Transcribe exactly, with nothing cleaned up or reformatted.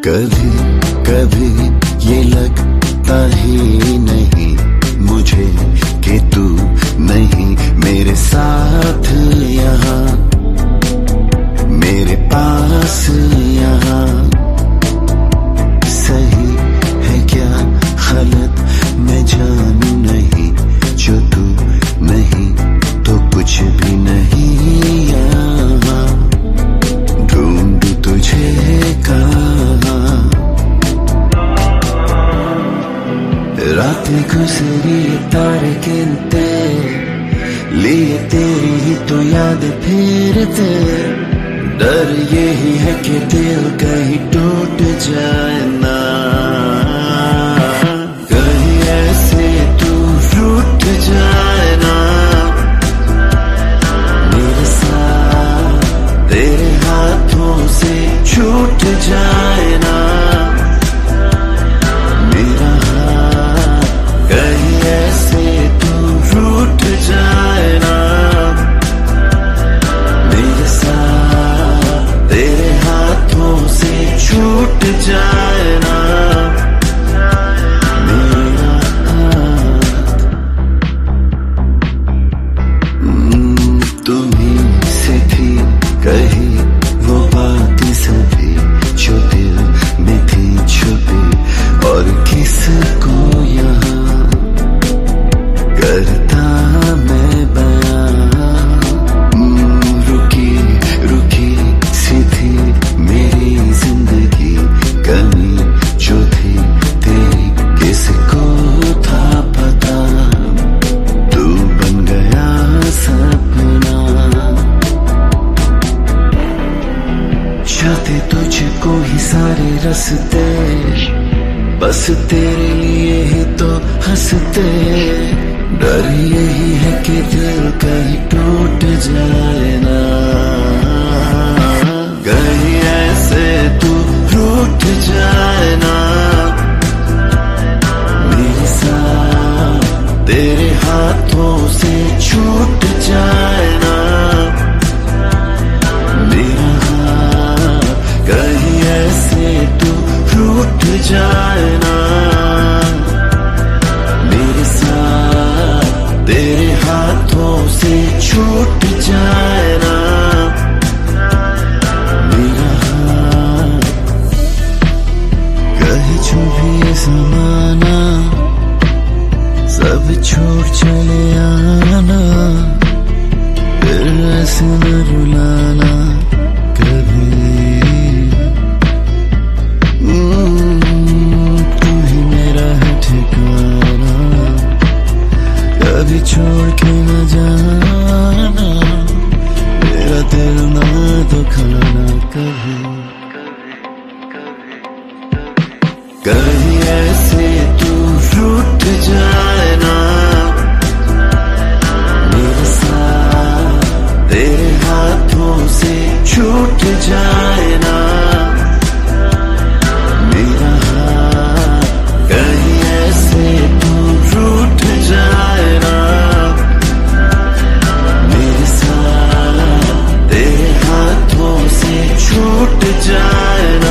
कभी कभी ये लगता ही नहीं मुझे कि तू नहीं मेरे साथ यहाँ, मेरे पास यहाँ। सही है क्या गलत मैं जानू नहीं, जो तू नहीं तो कुछ भी नहीं यहाँ। ढूंढू तुझे कहाँ, रातें गुजरी तारे गिनते, लिए तेरी ही तो याद फिरते। डर यही है कि दिल कहीं टूट जाए ना, कहीं ऐसे तू रूठ जाए ना। मेरे साथ तेरे हाथों से छूट जाए ना, मेरा हाथ कहीं ऐसे तू रूठ जाए ना। मेरे साथ तेरे हाथों से छूट जाए ना, मेरा हाथ। तुम्हीं से थी कही वो बातें सभी जो दिल में थी छुपी, और किसको यहाँ करता मैं बयां। रुकी रुकी सी थी मेरी जिंदगी, कमी जो थी तेरी किसको था पता। तू बन गया सपना, चाहते तुझको ही सारे रस्ते, बस तेरे लिए ही तो हंसते। डर यही है कि दिल कहीं टूट जाए ना, कहीं ऐसे तू रूठ जाए ना। मेरे साथ तेरे हाथों से छूट जाए ना, मेरा हाथ कहीं ऐसे तू रूठ जाए ना। मेरे साथ तेरे हाथों से छूट जाए ना, मेरा हाथ। कहे जो भी ये ज़माना सब छोड़ चले आना, फिर ऐसे न रुलाना कभी। तू ही मेरा है ठिकाना, कभी छोड़ के न जाना। मेरा दिल ना दुखाना कभी। कहीं ऐसे तू रूठ जाए ना, मेरे साथ तेरे हाथों से छूट जाए ना। मेरा हाथ कहीं ऐसे तू रूठ जाए ना, मेरे साथ तेरे हाथों से छूट जाए ना।